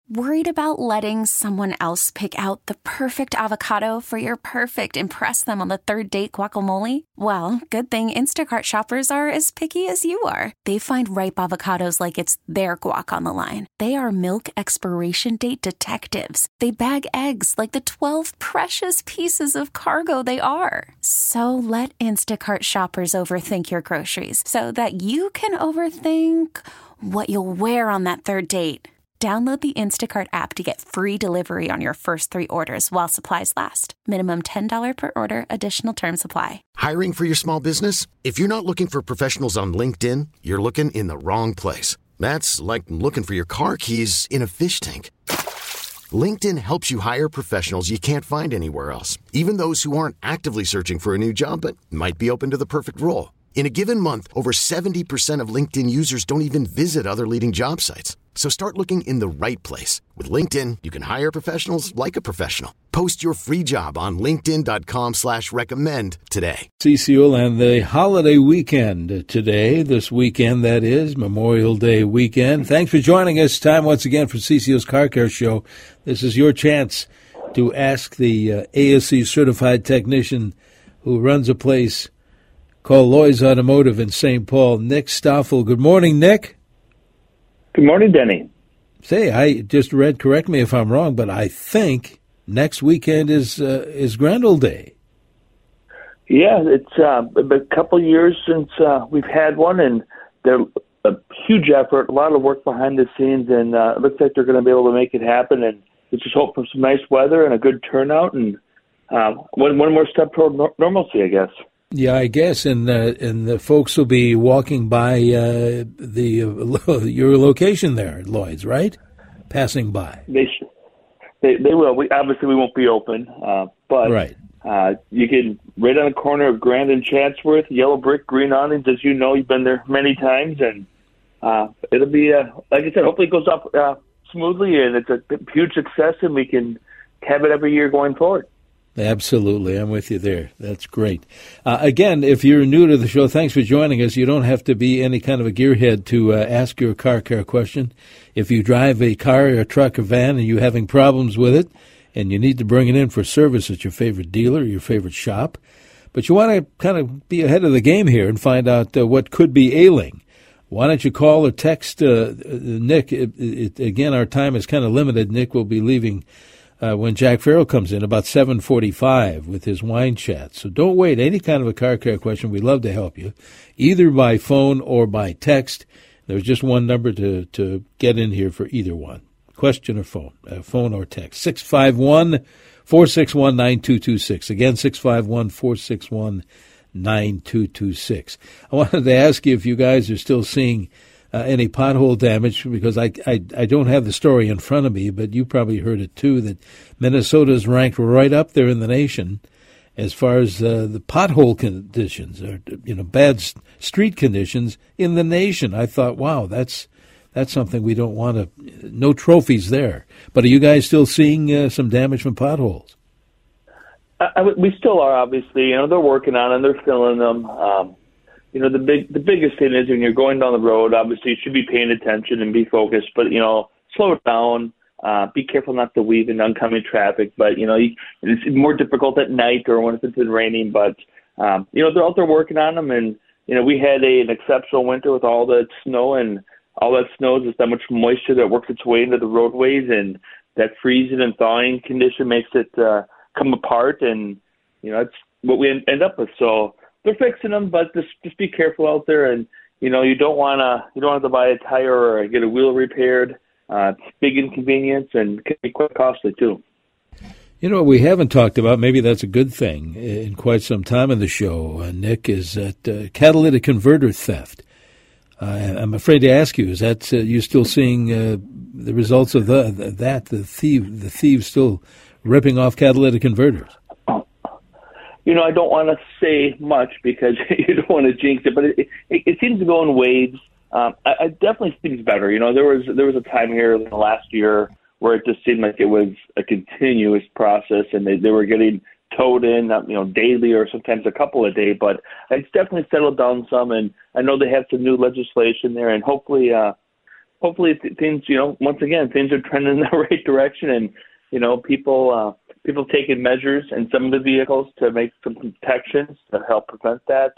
Worried about letting someone else pick out the perfect avocado for your perfect impress them on the third date guacamole? Well, good thing Instacart shoppers are as picky as you are. They find ripe avocados like it's their guac on the line. They are milk expiration date detectives. They bag eggs like the 12 precious pieces of cargo they are. So let Instacart shoppers overthink your groceries so that you can overthink what you'll wear on that third date. Download the Instacart app to get free delivery on your first 3 orders while supplies last. Minimum $10 per order. Additional terms apply. Hiring for your small business? If you're not looking for professionals on LinkedIn, you're looking in the wrong place. That's like looking for your car keys in a fish tank. LinkedIn helps you hire professionals you can't find anywhere else, even those who aren't actively searching for a new job but might be open to the perfect role. In a given month, over 70% of LinkedIn users don't even visit other leading job sites. So start looking in the right place. With LinkedIn, you can hire professionals like a professional. Post your free job on linkedin.com/recommend today. CCO and the holiday weekend today, this weekend that is, Memorial Day weekend. Thanks for joining us. Time once again for CCO's Car Care Show. This is your chance to ask the ASE certified technician who runs a place called Lloyd's Automotive in St. Paul, Nick Stoffel. Good morning, Nick. Good morning, Denny. Say, I just read, correct me if I'm wrong, but I think next weekend is Grand Old Day. Yeah, it's been a couple years since we've had one, and they're a huge effort, a lot of work behind the scenes, and it looks like they're going to be able to make it happen. And we just hope for some nice weather and a good turnout, and one more step toward normalcy, I guess. Yeah, I guess, and the folks will be walking by your location there at Lloyd's, right? Passing by. They will. We won't be open, but right. You can right on the corner of Grand and Chatsworth, yellow brick, green awnings. As you know, you've been there many times, and it'll be like I said. Hopefully, it goes off smoothly, and it's a huge success, and we can have it every year going forward. Absolutely. I'm with you there. That's great. Again, if you're new to the show, thanks for joining us. You don't have to be any kind of a gearhead to ask your car care question. If you drive a car or a truck or van and you're having problems with it and you need to bring it in for service at your favorite dealer or your favorite shop, but you want to kind of be ahead of the game here and find out what could be ailing, why don't you call or text Nick? Again, our time is kind of limited. Nick will be leaving when Jack Farrell comes in about 7:45 with his wine chat. So don't wait. Any kind of a car care question, we'd love to help you, either by phone or by text. There's just one number to get in here for either one, question or phone or text, 651-461-9226. Again, 651-461-9226. I wanted to ask you if you guys are still seeing any pothole damage, because I don't have the story in front of me, but you probably heard it too, that Minnesota is ranked right up there in the nation as far as the pothole conditions, or bad street conditions in the nation. I thought, wow, that's something we don't want to. No trophies there. But are you guys still seeing some damage from potholes? We still are, obviously. They're working on them. They're filling them. The biggest thing is when you're going down the road, obviously you should be paying attention and be focused, but, slow it down, be careful not to weave in oncoming traffic, but, it's more difficult at night or when it's been raining, but, they're out there working on them, and, we had an exceptional winter with all that snow, and all that snow is just that much moisture that works its way into the roadways, and that freezing and thawing condition makes it come apart, and, it's what we end up with, so they're fixing them, but just be careful out there, and you don't want to buy a tire or get a wheel repaired. It's a big inconvenience and can be quite costly too. What we haven't talked about, maybe that's a good thing, in quite some time in the show, Nick, is that catalytic converter theft. I'm afraid to ask you, is that you still seeing the results of the thieves still ripping off catalytic converters? I don't want to say much because you don't want to jinx it, but it seems to go in waves. I definitely think it's better. There was a time here in the last year where it just seemed like it was a continuous process, and they were getting towed in, daily or sometimes a couple a day. But it's definitely settled down some, and I know they have some new legislation there, and hopefully hopefully things, once again, things are trending in the right direction, and people taking measures in some of the vehicles to make some protections to help prevent that.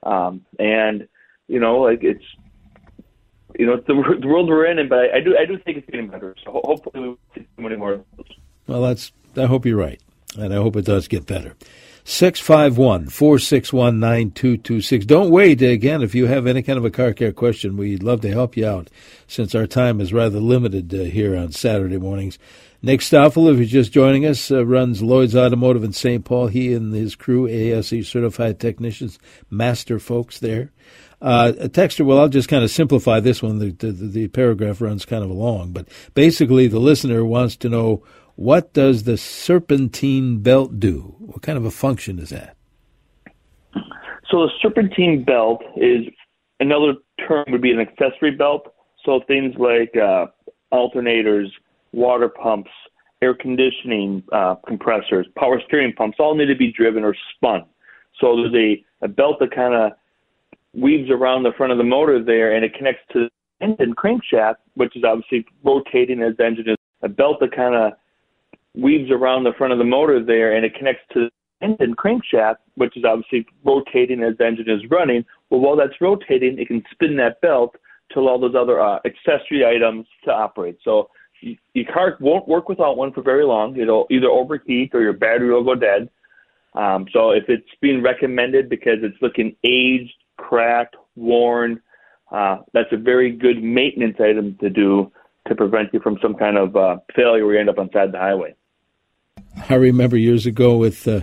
It's the world we're in, but I do think it's getting better. So hopefully we won't see too many more of those. Well, I hope you're right, and I hope it does get better. 651-461-9226. Don't wait. Again, if you have any kind of a car care question, we'd love to help you out since our time is rather limited here on Saturday mornings. Nick Stoffel, if you're just joining us, runs Lloyd's Automotive in St. Paul. He and his crew, ASE certified technicians, master folks there. A texter, well, I'll just kind of simplify this one. The paragraph runs kind of long, but basically the listener wants to know, what does the serpentine belt do? What kind of a function is that? So the serpentine belt is, another term would be an accessory belt. So things like alternators, water pumps, air conditioning compressors, power steering pumps all need to be driven or spun. So there's a belt that kind of weaves around the front of the motor there, and it connects to the engine crankshaft, which is obviously rotating as the engine is. A belt that kind of weaves around the front of the motor there, and it connects to the engine crankshaft, which is obviously rotating as the engine is running. Well, while that's rotating, it can spin that belt to allow those other accessory items to operate. So your car won't work without one for very long. It'll either overheat or your battery will go dead. So if it's being recommended because it's looking aged, cracked, worn, that's a very good maintenance item to do to prevent you from some kind of failure where you end up on the side of the highway. I remember years ago with the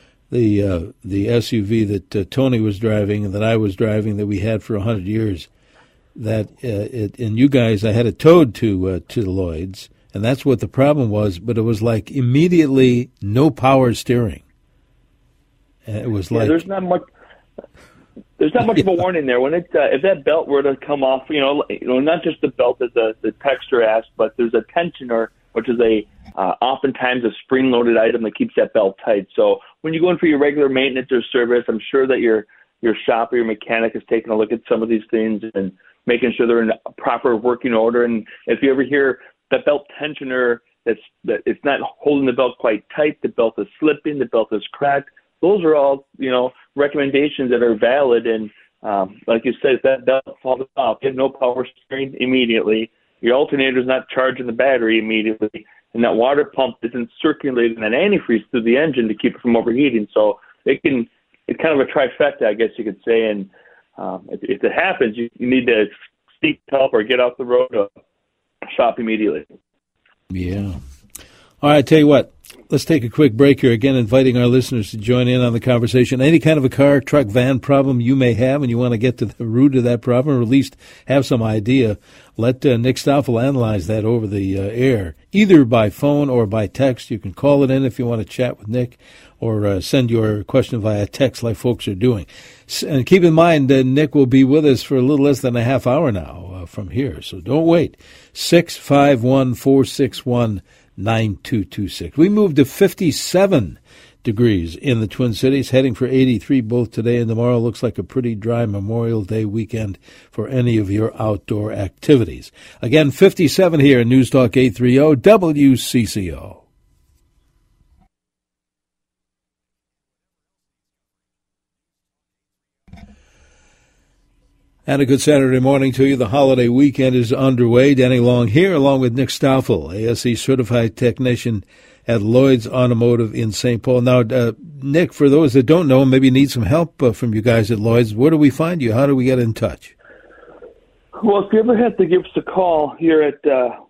SUV that Tony was driving and that I was driving that we had for 100 years, that and you guys, I had it towed to the Lloyd's, and that's what the problem was, but it was like immediately no power steering. And it was like... There's not much of a warning there. When if that belt were to come off, not just the belt as the texter asked, but there's a tensioner, which is oftentimes a spring-loaded item that keeps that belt tight. So when you go in for your regular maintenance or service, I'm sure that your shop or your mechanic is taking a look at some of these things and making sure they're in a proper working order. And if you ever hear that belt tensioner that it's not holding the belt quite tight, the belt is slipping, the belt is cracked, those are all, recommendations that are valid. And like you said, if that belt falls off, you have no power steering immediately, your alternator's not charging the battery immediately, and that water pump isn't circulating that antifreeze through the engine to keep it from overheating. So it's kind of a trifecta, I guess you could say. And if it happens, you need to seek help or get off the road or shop immediately. Yeah. All right, tell you what, let's take a quick break here. Again, inviting our listeners to join in on the conversation. Any kind of a car, truck, van problem you may have and you want to get to the root of that problem or at least have some idea, let Nick Stoffel analyze that over the air, either by phone or by text. You can call it in if you want to chat with Nick or send your question via text like folks are doing. And keep in mind, Nick will be with us for a little less than a half hour now from here, so don't wait. 651-461-9226. We moved to 57 degrees in the Twin Cities, heading for 83 both today and tomorrow. Looks like a pretty dry Memorial Day weekend for any of your outdoor activities. Again, 57 here in News Talk 830 WCCO. And a good Saturday morning to you. The holiday weekend is underway. Danny Long here, along with Nick Stoffel, ASE certified technician at Lloyd's Automotive in St. Paul. Now, Nick, for those that don't know, maybe need some help from you guys at Lloyd's, where do we find you? How do we get in touch? Well, if you ever have to give us a call, we're at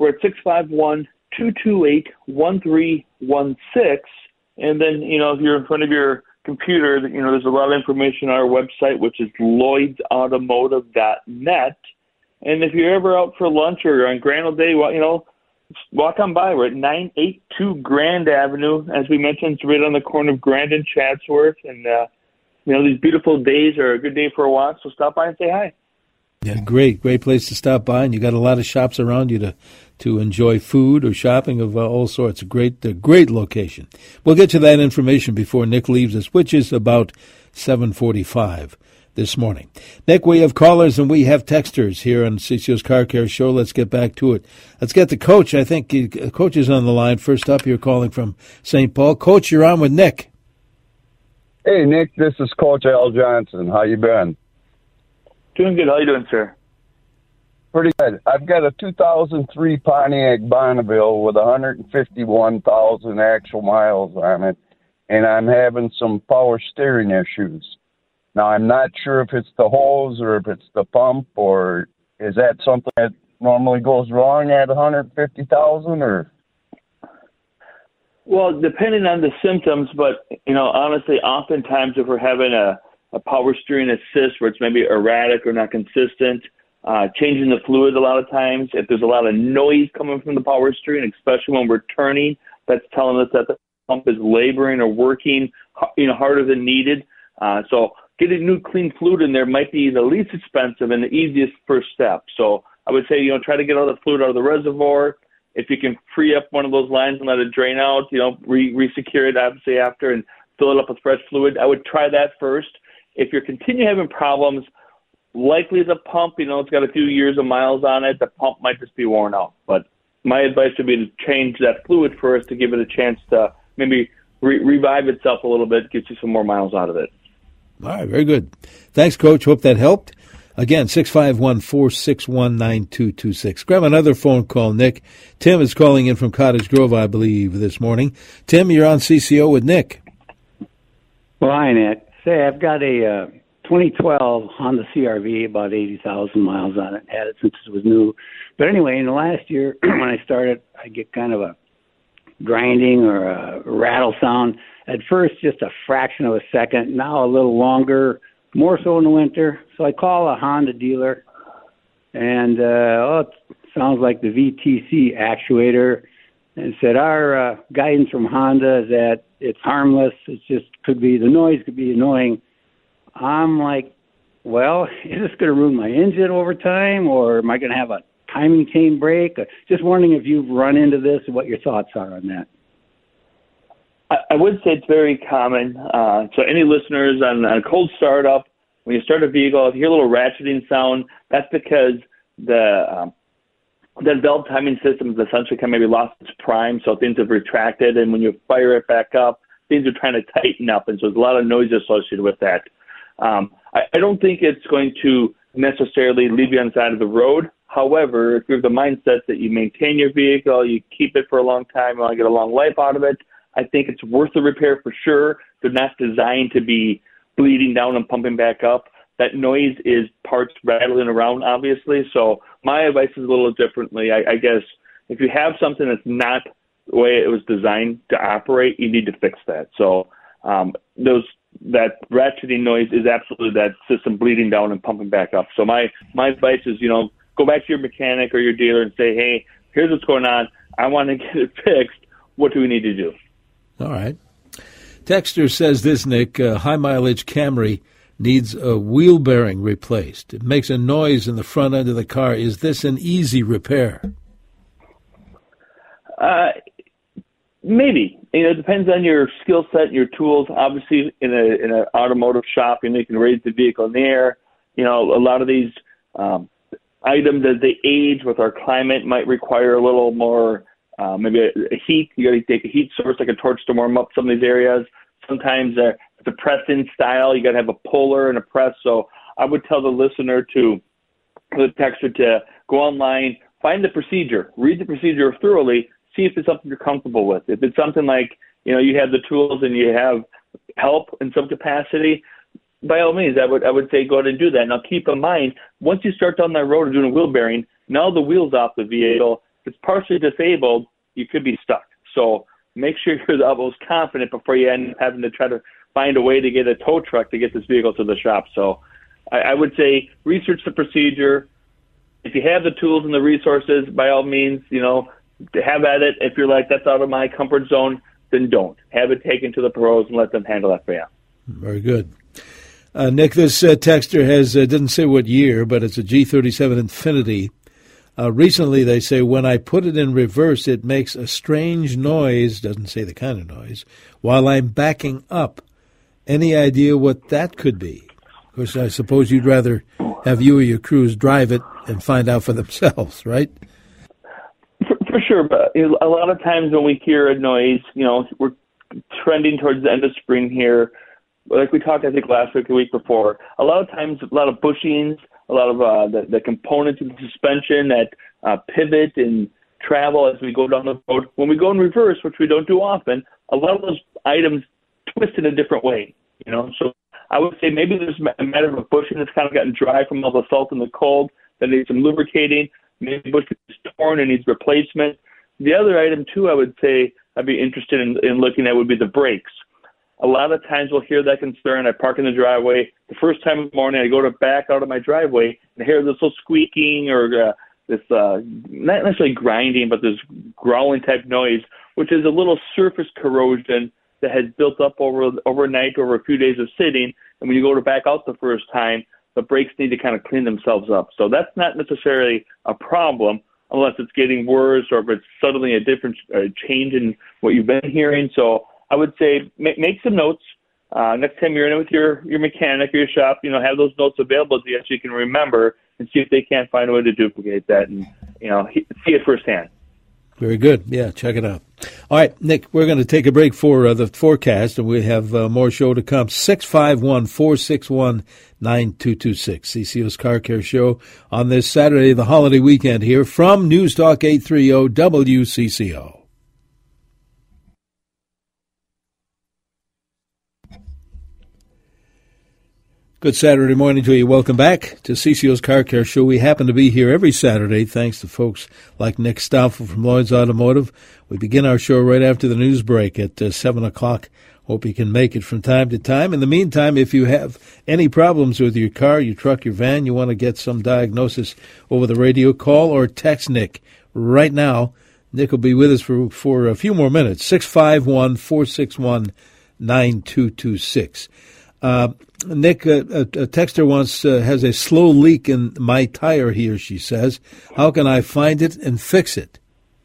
651-228-1316. And then, if you're in front of your computer, there's a lot of information on our website, which is lloydsautomotive.net. And if you're ever out for lunch or on Grand Old Day, walk on by. We're at 982 Grand Avenue. As we mentioned, it's right on the corner of Grand and Chatsworth. And, these beautiful days are a good day for a walk, so stop by and say hi. Yeah, great place to stop by, and you got a lot of shops around you to enjoy food or shopping of all sorts. A great location. We'll get to that information before Nick leaves us, which is about 7:45. this morning. Nick, we have callers and we have texters here on CCO's Car Care Show. Let's get back to it. Let's get to Coach. I think Coach is on the line. First up, you're calling from St. Paul. Coach, you're on with Nick. Hey, Nick, this is Coach Al Johnson. How you been? Doing good. How you doing, sir? Pretty good. I've got a 2003 Pontiac Bonneville with 151,000 actual miles on it, and I'm having some power steering issues. Now, I'm not sure if it's the hose or if it's the pump, or is that something that normally goes wrong at 150,000, or? Well, depending on the symptoms, but, honestly, oftentimes if we're having a power steering assist where it's maybe erratic or not consistent, changing the fluid a lot of times, if there's a lot of noise coming from the power steering, especially when we're turning, that's telling us that the pump is laboring or working, harder than needed. So getting new clean fluid in there might be the least expensive and the easiest first step. So I would say, try to get all the fluid out of the reservoir. If you can free up one of those lines and let it drain out, re-secure it obviously after and fill it up with fresh fluid, I would try that first. If you're continuing having problems, likely the pump, it's got a few years of miles on it, the pump might just be worn out. But my advice would be to change that fluid first to give it a chance to maybe revive itself a little bit, get you some more miles out of it. All right, very good. Thanks, Coach. Hope that helped. Again, 651-461-9226. Grab another phone call, Nick. Tim is calling in from Cottage Grove, I believe, this morning. Tim, you're on CCO with Nick. Well, hi, Nick. Say, I've got a 2012 Honda CR-V, about 80,000 miles on it. Had it since it was new. But anyway, in the last year, when I started, I get kind of a grinding or a rattle sound. At first, just a fraction of a second. Now a little longer, more so in the winter. So I call a Honda dealer, and it sounds like the VTC actuator, and said our guidance from Honda is that it's harmless. It's just the noise could be annoying. I'm like, well, is this going to ruin my engine over time, or am I going to have a timing chain break? Just wondering if you've run into this and what your thoughts are on that. I would say it's very common. So any listeners on a cold startup, when you start a vehicle, if you hear a little ratcheting sound, that's because that valve timing system has essentially kind of maybe lost its prime, so things have retracted, and when you fire it back up, things are trying to tighten up, and so there's a lot of noise associated with that. I don't think it's going to necessarily leave you on the side of the road. However, if you have the mindset that you maintain your vehicle, you keep it for a long time, you want to get a long life out of it, I think it's worth the repair for sure. They're not designed to be bleeding down and pumping back up. That noise is parts rattling around, obviously. So my advice is a little differently. I guess if you have something that's not the way it was designed to operate, you need to fix that. So that ratcheting noise is absolutely that system bleeding down and pumping back up. So my advice is, go back to your mechanic or your dealer and say, hey, here's what's going on. I want to get it fixed. What do we need to do? All right. Texter says this, Nick, high-mileage Camry needs a wheel bearing replaced. It makes a noise in the front end of the car. Is this an easy repair? Maybe. It depends on your skill set and your tools. Obviously, in an automotive shop, you can raise the vehicle in the air. A lot of these items, as they age with our climate, might require a little more maybe a heat. You got to take a heat source like a torch to warm up some of these areas. Sometimes it's a press-in style. You got to have a puller and a press. So I would tell the listener the texter to go online, find the procedure, read the procedure thoroughly, see if it's something you're comfortable with. If it's something like, you have the tools and you have help in some capacity, by all means, I would say go ahead and do that. Now keep in mind, once you start down that road of doing a wheel bearing, now the wheel's off the vehicle. If it's partially disabled, you could be stuck. So make sure you're the utmost confident before you end up having to try to find a way to get a tow truck to get this vehicle to the shop. So I would say research the procedure. If you have the tools and the resources, by all means, have at it. If you're like, that's out of my comfort zone, then don't. Have it taken to the pros and let them handle that for you. Very good. Nick, this texter didn't say what year, but it's a G37 Infinity. Recently, they say, when I put it in reverse, it makes a strange noise, doesn't say the kind of noise, while I'm backing up. Any idea what that could be? Of course, I suppose you'd rather have you or your crews drive it and find out for themselves, right? For sure, but a lot of times when we hear a noise, we're trending towards the end of spring here. Like we talked, I think, last week, the week before. A lot of times, a lot of bushings, a lot of the components of the suspension that pivot and travel as we go down the road. When we go in reverse, which we don't do often, a lot of those items twist in a different way. So I would say maybe there's a matter of a bushing that's kind of gotten dry from all the salt and the cold that needs some lubricating. Maybe the bushing is torn and needs replacement. The other item, too, I would say I'd be interested in looking at would be the brakes. A lot of times we'll hear that concern. I park in the driveway. The first time in the morning, I go to back out of my driveway and I hear this little squeaking or this not necessarily grinding, but this growling type noise, which is a little surface corrosion that has built up overnight over a few days of sitting. And when you go to back out the first time, the brakes need to kind of clean themselves up. So that's not necessarily a problem unless it's getting worse or if it's suddenly a different change in what you've been hearing. So I would say make some notes. Next time you're in with your mechanic or your shop, have those notes available to you so you can remember and see if they can't find a way to duplicate that and, see it firsthand. Very good. Yeah, check it out. All right, Nick, we're going to take a break for the forecast, and we have more show to come. 651-461-9226, CCO's Car Care Show on this Saturday, the holiday weekend here from News Talk 830 WCCO. Good Saturday morning to you. Welcome back to CCO's Car Care Show. We happen to be here every Saturday, thanks to folks like Nick Stoffel from Lloyd's Automotive. We begin our show right after the news break at 7 o'clock. Hope you can make it from time to time. In the meantime, if you have any problems with your car, your truck, your van, you want to get some diagnosis over the radio, call or text Nick right now. Nick will be with us for a few more minutes. 651-461-9226. Nick, a texter once has a slow leak in my tire, he or she says. How can I find it and fix it?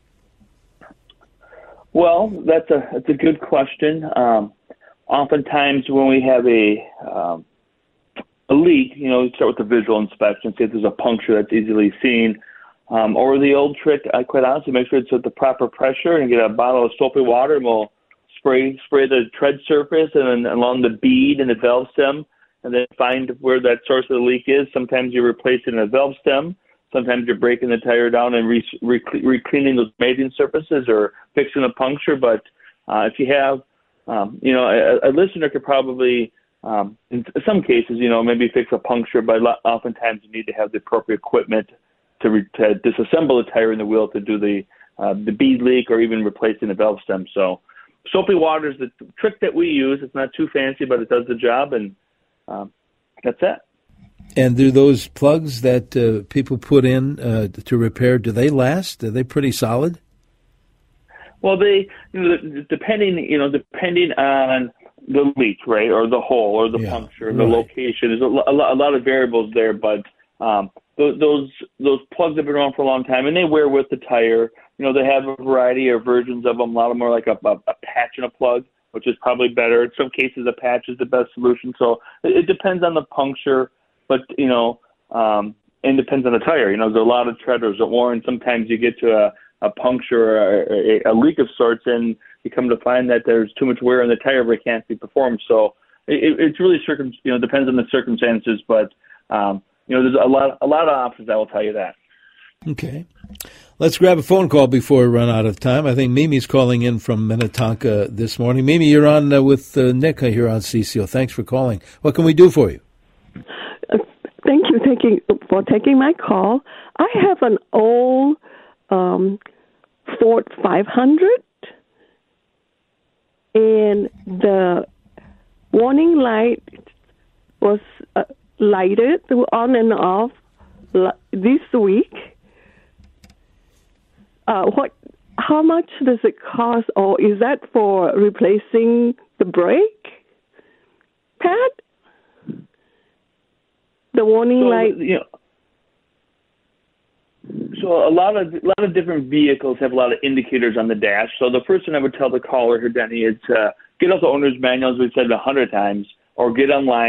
Well, that's a good question. Oftentimes when we have a leak, we start with the visual inspection, see if there's a puncture that's easily seen. Or the old trick, I quite honestly make sure it's at the proper pressure and get a bottle of soapy water and we'll spray the tread surface and then along the bead and the valve stem, and then find where that source of the leak is. Sometimes you're replacing a valve stem. Sometimes you're breaking the tire down and re-cleaning those mating surfaces or fixing a puncture. But if you have, a listener could probably, in some cases, maybe fix a puncture, but oftentimes you need to have the appropriate equipment to disassemble the tire and the wheel to do the bead leak or even replacing the valve stem. So soapy water is the trick that we use. It's not too fancy, but it does the job, and that's it. And do those plugs that people put in to repair, do they last? Are they pretty solid? Well, they, depending on the leak, right, or the hole, or the puncture, the location. There's a lot of variables there, but those plugs have been around for a long time, and they wear with the tire. They have a variety of versions of them. A lot of them are like a patch and a plug, which is probably better. In some cases, a patch is the best solution. So it depends on the puncture, but, and depends on the tire. There's a lot of treaders that worn. Sometimes you get to a puncture or a leak of sorts, and you come to find that there's too much wear in the tire where it can't be performed. So it's really depends on the circumstances, but there's a lot of options. I will tell you that. Okay. Let's grab a phone call before we run out of time. I think Mimi's calling in from Minnetonka this morning. Mimi, you're on with Nick here on CCO. Thanks for calling. What can we do for you? Thank you for taking my call. I have an old Ford 500, and the warning light was lighted on and off this week. How much does it cost, or is that for replacing the brake pad? The warning light. So a lot of different vehicles have a lot of indicators on the dash. So the first thing I would tell the caller here, Denny, is get out the owner's manual, as we've said 100 times, or get online,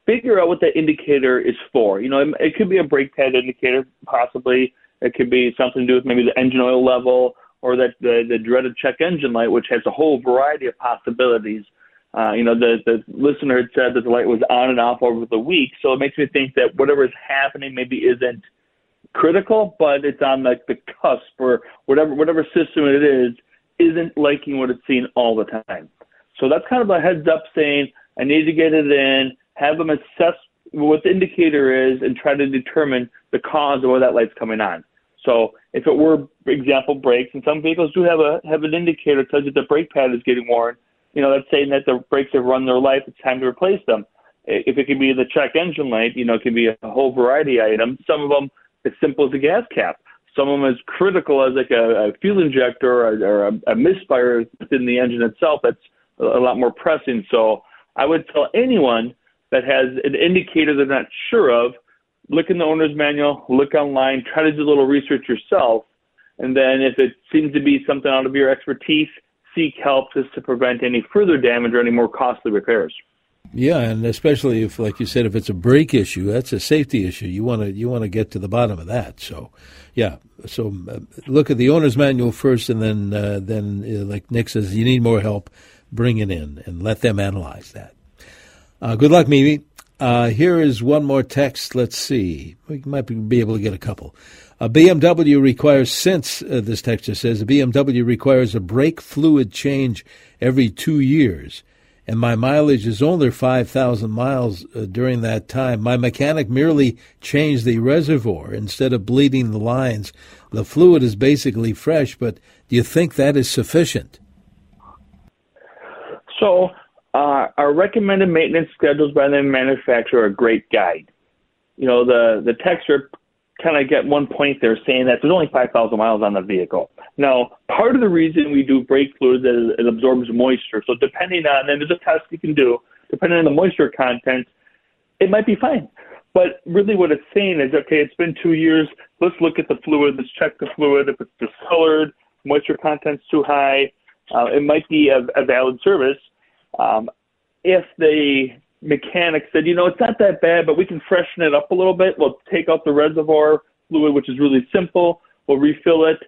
figure out what that indicator is for. It could be a brake pad indicator, possibly. It could be something to do with maybe the engine oil level, or that the dreaded check engine light, which has a whole variety of possibilities. The listener had said that the light was on and off over the week, so it makes me think that whatever is happening maybe isn't critical, but it's on the cusp, or whatever system it is isn't liking what it's seeing all the time. So that's kind of a heads up saying, I need to get it in, have them assess what the indicator is, and try to determine the cause of why that light's coming on. So if it were, for example, brakes, and some vehicles do have an indicator that tells you the brake pad is getting worn, that's saying that the brakes have run their life, it's time to replace them. If it could be the check engine light, it can be a whole variety of items. Some of them as simple as a gas cap. Some of them as critical as like a fuel injector or a misfire within the engine itself. That's a lot more pressing. So I would tell anyone that has an indicator they're not sure of, look in the owner's manual, look online, try to do a little research yourself, and then if it seems to be something out of your expertise, seek help just to prevent any further damage or any more costly repairs. Yeah, and especially if, like you said, if it's a brake issue, that's a safety issue. You want to get to the bottom of that. So, yeah. So look at the owner's manual first, and then like Nick says, you need more help, bring it in and let them analyze that. Good luck, Mimi. Here is one more text. Let's see. We might be able to get a couple. A BMW requires, this texter says, a BMW requires a brake fluid change every 2 years, and my mileage is only 5,000 miles during that time. My mechanic merely changed the reservoir instead of bleeding the lines. The fluid is basically fresh, but do you think that is sufficient? So our recommended maintenance schedules by the manufacturer are a great guide. The texter kind of get one point there saying that there's only 5,000 miles on the vehicle. Now, part of the reason we do brake fluid is it absorbs moisture. So depending on, and there's a test you can do, depending on the moisture content, it might be fine. But really what it's saying is, okay, it's been 2 years. Let's look at the fluid. Let's check the fluid. If it's discolored, moisture content's too high, it might be a valid service. If the mechanic said, it's not that bad, but we can freshen it up a little bit, we'll take out the reservoir fluid, which is really simple, we'll refill it.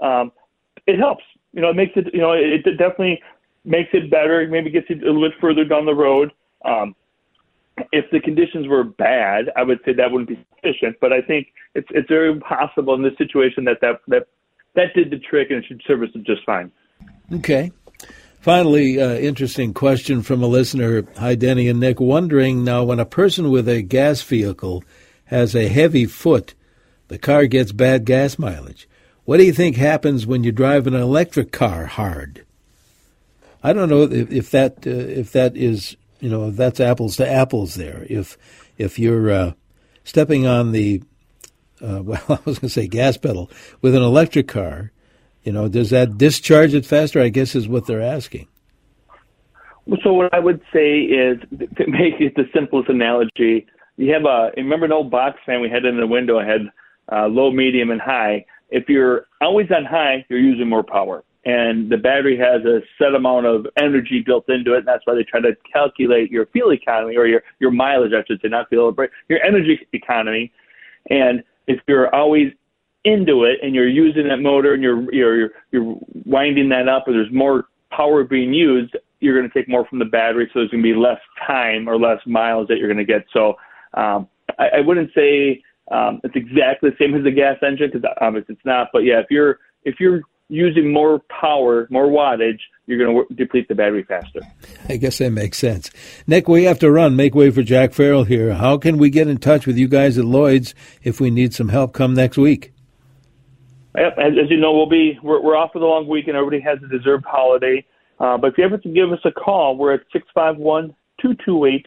It helps. It makes it, it definitely makes it better. It maybe gets you a little bit further down the road. If the conditions were bad, I would say that wouldn't be sufficient, but I think it's very possible in this situation that did the trick and it should service it just fine. Okay. Finally, interesting question from a listener. Hi, Denny and Nick. Wondering now, when a person with a gas vehicle has a heavy foot, the car gets bad gas mileage. What do you think happens when you drive an electric car hard? I don't know if that is, if that's apples to apples there. If you're stepping on the, I was going to say gas pedal with an electric car, does that discharge it faster, I guess is what they're asking. So what I would say is, to make it the simplest analogy, you have remember an old box fan we had in the window, had low, medium, and high. If you're always on high, you're using more power. And the battery has a set amount of energy built into it, and that's why they try to calculate your fuel economy, or your mileage, I should say, not fuel, but your energy economy. And if you're always into it and you're using that motor and you're winding that up, or there's more power being used, you're going to take more from the battery, so there's going to be less time or less miles that you're going to get. So I wouldn't say it's exactly the same as the gas engine, because obviously it's not. But yeah, if you're using more power, more wattage, you're going to deplete the battery faster. I guess that makes sense. Nick, we have to run. Make way for Jack Farrell here. How can we get in touch with you guys at Lloyd's if we need some help come next week? Yep, as you know, we're off for the long weekend. Everybody has a deserved holiday. But if you ever to give us a call, we're at 651-228-1316.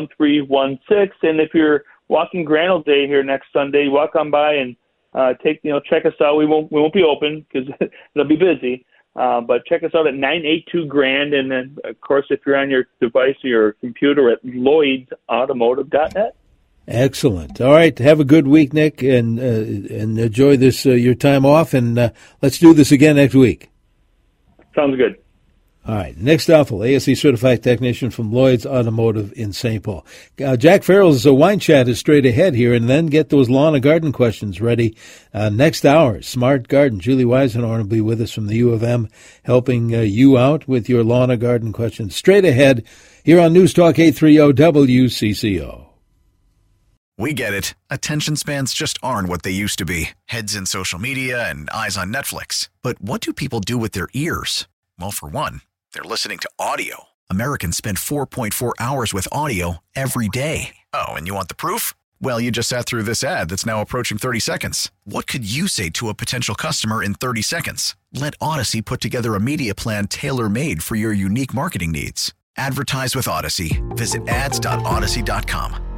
And if you're walking Grand Day here next Sunday, walk on by and check us out. We won't be open because it'll be busy. But check us out at 982 Grand, and then of course if you're on your device or your computer at LloydsAutomotive.net. Excellent. All right. Have a good week, Nick, and enjoy this your time off. And let's do this again next week. Sounds good. All right, Nick Stoffel, ASE certified technician from Lloyd's Automotive in St. Paul. Jack Farrell's wine chat is straight ahead here, and then get those lawn and garden questions ready. Next hour, Smart Garden. Julie Weisenhorn will be with us from the U of M, helping you out with your lawn and garden questions. Straight ahead here on News Talk 830 WCCO. We get it. Attention spans just aren't what they used to be. Heads in social media and eyes on Netflix. But what do people do with their ears? Well, for one, they're listening to audio. Americans spend 4.4 hours with audio every day. Oh, and you want the proof? Well, you just sat through this ad that's now approaching 30 seconds. What could you say to a potential customer in 30 seconds? Let Odyssey put together a media plan tailor-made for your unique marketing needs. Advertise with Odyssey. Visit ads.odyssey.com.